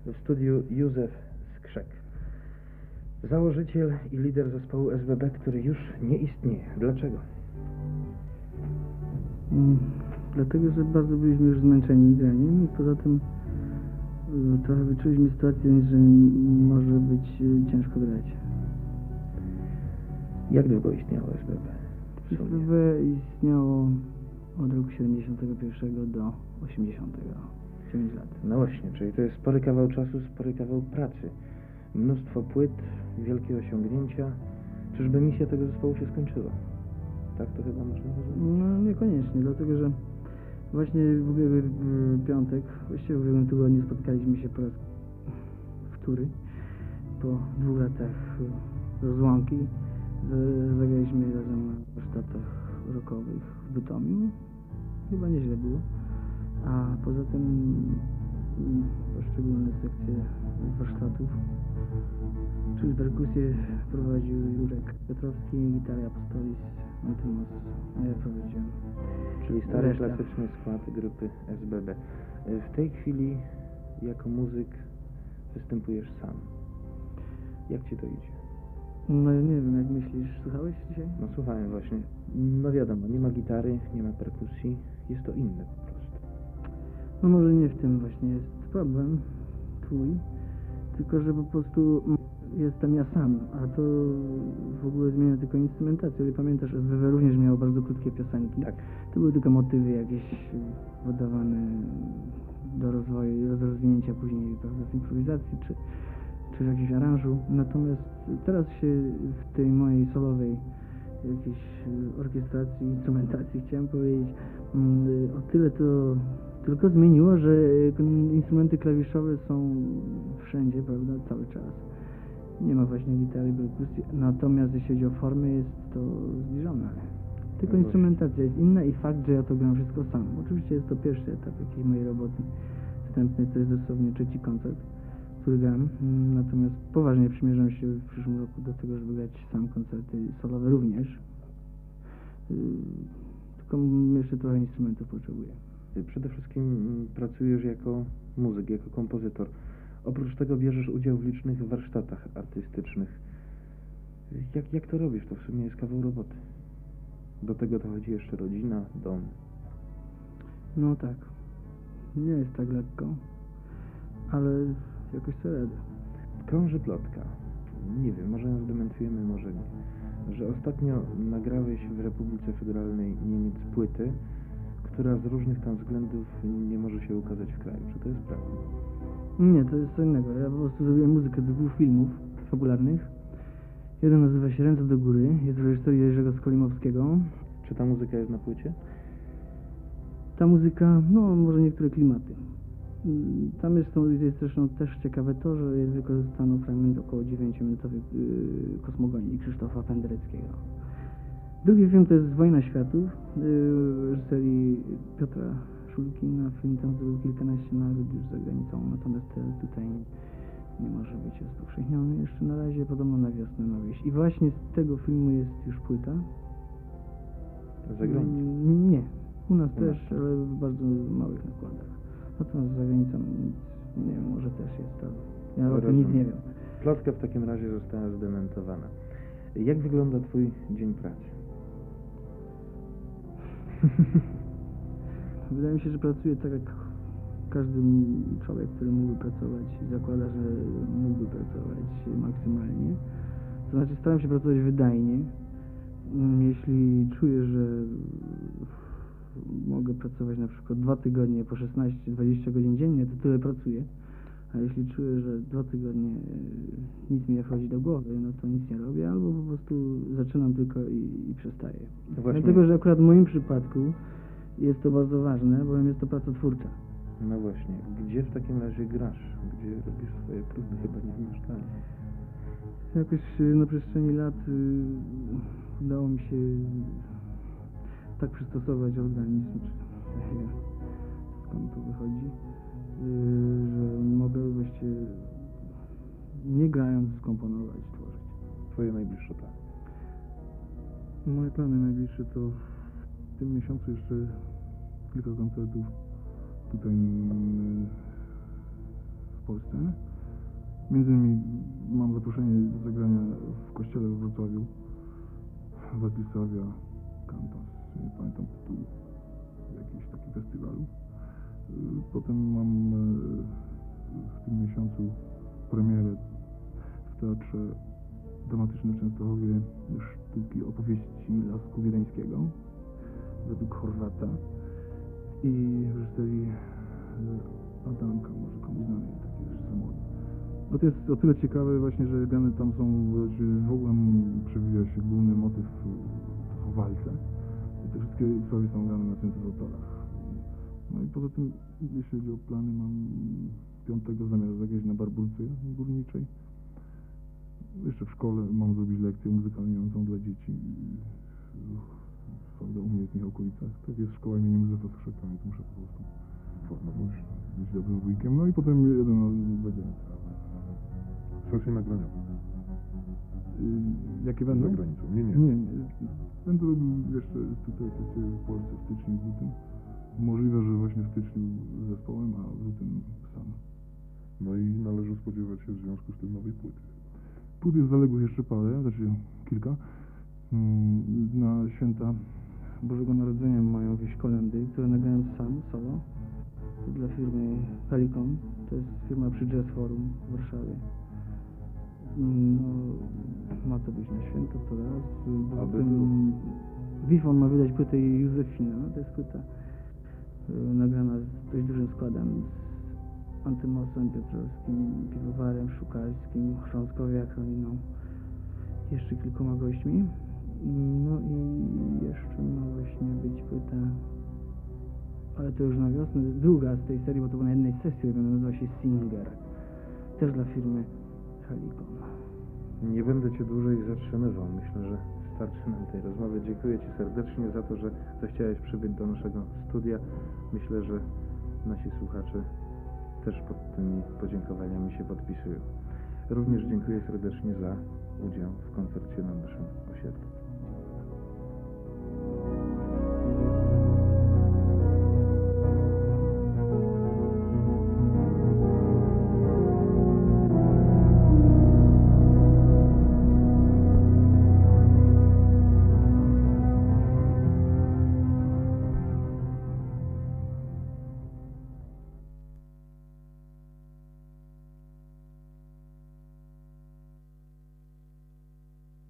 W studiu Józef Skrzek, założyciel i lider zespołu SBB, który już nie istnieje. Dlaczego? Dlatego, że bardzo byliśmy już zmęczeni graniem i poza tym trochę wyczuliśmy sytuację, że może być ciężko grać. Jak długo istniało SBB? w sumie? SBB istniało od roku 71 do 80. 9 lat. No właśnie, czyli to jest spory kawał czasu, spory kawał pracy. Mnóstwo płyt, wielkie osiągnięcia. Czyżby misja tego zespołu się skończyła? Tak to chyba można rozumieć? No niekoniecznie, dlatego że właśnie w ubiegły piątek, właściwie w ubiegłym tygodniu spotkaliśmy się po raz wtóry. Po 2 latach rozłąki zagraliśmy razem na warsztatach rockowych w Bytomiu. Chyba nieźle było. A poza tym poszczególne sekcje warsztatów, czyli perkusję prowadził Jurek Piotrowski, gitarę Apostolis, Antymus, a ja prowadziłem. Czyli stary, Reszta. klasyczny skład grupy SBB. W tej chwili jako muzyk występujesz sam. Jak ci to idzie? No ja nie wiem, jak myślisz, słuchałeś dzisiaj? No słuchałem właśnie. No wiadomo, nie ma gitary, nie ma perkusji. Jest to inne po prostu. No może nie w tym właśnie jest problem twój, tylko że po prostu jestem ja sam, a to w ogóle zmienia tylko instrumentację. Ale pamiętasz, SWW również miało bardzo krótkie piosenki. Tak. To były tylko motywy jakieś podawane do rozwoju, do rozwinięcia później, prawda, w improwizacji czy w jakimś aranżu. Natomiast teraz się w tej mojej solowej jakiejś orkiestracji, instrumentacji, chciałem powiedzieć, o tyle to tylko zmieniło, że instrumenty klawiszowe są wszędzie, prawda, cały czas. Nie ma właśnie gitary, perkusji, natomiast jeśli chodzi o formę, jest to zbliżone. Tylko No instrumentacja jest inna i fakt, że ja to gram wszystko sam. Oczywiście jest to pierwszy etap jakiejś mojej roboty wstępnej, to jest dosłownie 3. koncert, który gram. Natomiast poważnie przymierzam się w przyszłym roku do tego, żeby grać sam koncerty solowe również. Tylko jeszcze trochę instrumentów potrzebuję. Ty przede wszystkim pracujesz jako muzyk, jako kompozytor. Oprócz tego bierzesz udział w licznych warsztatach artystycznych. Jak to robisz? To w sumie jest kawał roboty. Do tego dochodzi jeszcze rodzina, dom. No tak. Nie jest tak lekko, ale jakoś sobie radę. Krąży plotka. Nie wiem, może ją zdementujemy, może nie. Że ostatnio nagrałeś w Republice Federalnej Niemiec płyty, która z różnych tam względów nie może się ukazać w kraju. Czy to jest prawda? Nie, to jest co innego. Ja po prostu zrobiłem muzykę do 2 filmów fabularnych. Jeden nazywa się Ręce do góry, jest w reżyserii Jerzego Skolimowskiego. Czy ta muzyka jest na płycie? Ta muzyka, no może niektóre klimaty. Tam jest zresztą też ciekawe to, że jest wykorzystano fragment około 9-minutowy kosmogonii Krzysztofa Pendereckiego. Drugi film to jest Wojna Światów, w reżyserii Piotra Szulkina. Film ten zrobił kilkanaście nagród już za granicą, natomiast tutaj nie może być rozpowszechniony jeszcze na razie, podobno na wiosnę ma wyjść. I właśnie z tego filmu jest już płyta. Za granicą? Nie, u nas też, ale w bardzo małych nakładach. Natomiast za granicą nie wiem, może też jest to. Ja o tym nic nie wiem. Plotka w takim razie została zdementowana. Jak wygląda twój dzień pracy? Wydaje mi się, że pracuję tak jak każdy człowiek, który mógłby pracować i zakłada, że mógłby pracować maksymalnie. To znaczy staram się pracować wydajnie. Jeśli czuję, że mogę pracować na przykład 2 tygodnie po 16-20 godzin dziennie, to tyle pracuję. A jeśli czuję, że 2 tygodnie nic mi nie wchodzi do głowy, no to nic nie robię, albo po prostu zaczynam tylko i przestaję. Właśnie. Dlatego, że akurat w moim przypadku jest to bardzo ważne, bowiem jest to praca twórcza. No właśnie. Gdzie w takim razie grasz? Gdzie robisz swoje próby? Chyba nie w mieszkaniu. Jakoś na przestrzeni lat udało mi się tak przystosować organizm, czy nie wiem skąd to wychodzi, że mogę właściwie nie grając skomponować, tworzyć. Twoje najbliższe plany? Moje plany najbliższe to w tym miesiącu jeszcze kilka koncertów tutaj w Polsce. Między innymi mam zaproszenie do zagrania w kościele w Wrocławiu, Władysławia Cantas, nie pamiętam tytułu, jakiś taki festiwalu. Potem mam w tym miesiącu premierę w Teatrze Dramatycznym w Częstochowie sztuki opowieści Lasku Wiedeńskiego według Chorwata i w reżyserii Adamka, może komuś znany, taki reżyser młody. No to jest o tyle ciekawe właśnie, że grane tam są, w ogóle przewija się główny motyw, to są walce i te wszystkie słowy są grane na syntezatorach. No i poza tym, jeśli chodzi o plany, mam 5 zamiar zagrać na barburce górniczej. Jeszcze w szkole mam zrobić lekcję muzykalniającą dla dzieci, prawda, u mnie w tych okolicach. Tak jest szkoła imienia Józefa Suszaka, więc muszę po prostu formować, być dobrym wujkiem. No i potem jedę na zagranicę. Sesje nagraniowe. Jakie będą? Za granicą. Nie. Nie. Będę robił jeszcze tutaj sesję w Polsce w styczniu, w lutym. Możliwe, że właśnie w styczniu z zespołem, a w lutym sam. No i należy spodziewać się w związku z tym nowej płyty. Płyt jest zaległych jeszcze parę, znaczy kilka. Na święta Bożego Narodzenia mają jakieś kolendy, które nagrałem sam, solo. To dla firmy Helicon. To jest firma przy Jazz Forum w Warszawie. No, ma to być na święto to raz. Poza tym Wifon ma wydać płytę Józefina. To jest płyta nagrana z dość dużym składem z Antymosem Piotrowskim, Piwowarem Szukalskim, Chrząskowiaką i jeszcze kilkoma gośćmi. No i jeszcze ma właśnie być płyta, ale to już na wiosnę, druga z tej serii, bo to była na jednej sesji, nazywa się Singer, też dla firmy Helicon. Nie będę Cię dłużej zatrzymywał. Myślę, że starczy nam tej rozmowy. Dziękuję Ci serdecznie za to, że zechciałeś przybyć do naszego studia. Myślę, że nasi słuchacze też pod tymi podziękowaniami się podpisują. Również dziękuję serdecznie za udział w koncercie na naszym osiedlu.